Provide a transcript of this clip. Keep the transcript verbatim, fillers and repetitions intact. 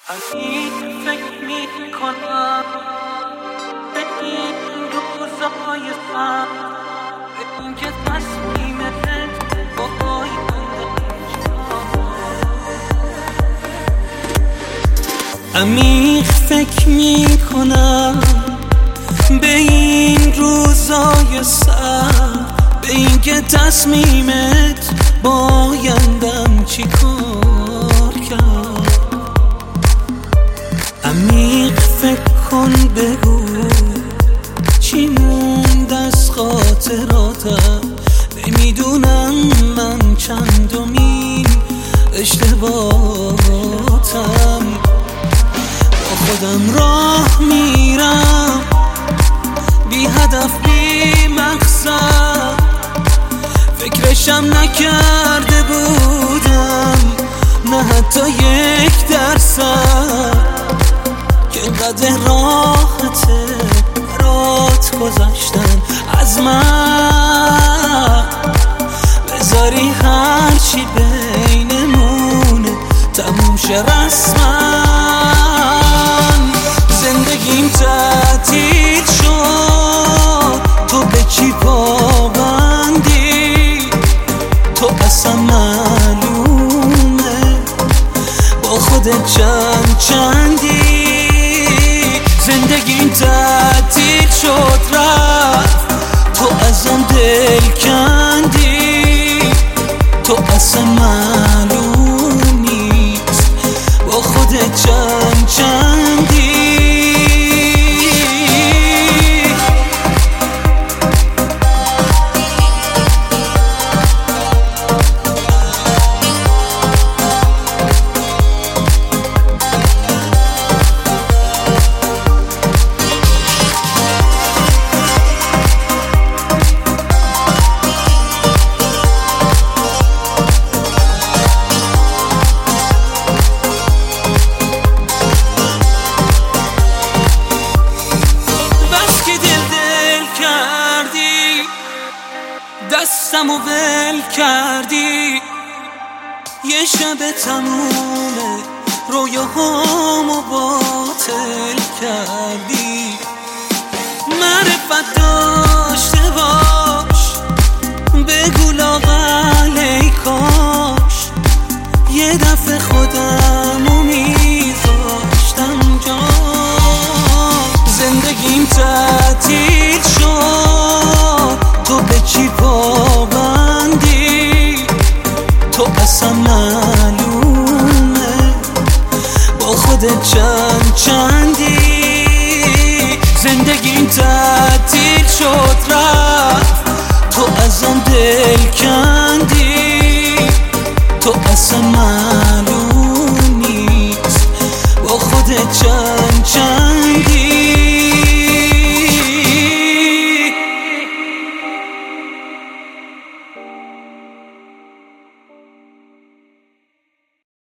عمیق فکر میکنم به این روزای سخت، به این که تصمیمت با آینده عمیق فکر میکنم به این روزای سخت، به این که تصمیمت با آیندم چی کار کرد. عمیق فکر کن بگو چی موند از خاطراتم، نمیدونم من چندمین اشتباهاتم. با خودم راه میرم بی هدف بی مقصد، فکرشم نکرده بودم نه حتی یک درصد که اینقدر راحته برات گذاشتن از من. بذاری هرچی بینمونه تموم شه رسما. زندگیم تعطیل شد، تو به چی پابندی؟ تو اصلا معلومه با خودت چند چندی. زندگیم تعطیل شد رفت، تو ازم دل کندی. تو اصلا معلوم نیست با خودت چند چندی. دستمو ول کردی، یه شب تمومه رویاهامو باطل کردی. معرفت داشته باش بگو لااقل ای کاش یه دفعه خودمو میذاشتم جا. زندگیم تعطیل شد، تو به چی پابندی؟ تو اصلا معلومه با خودت چند چندی. زندگیم تعطیل شد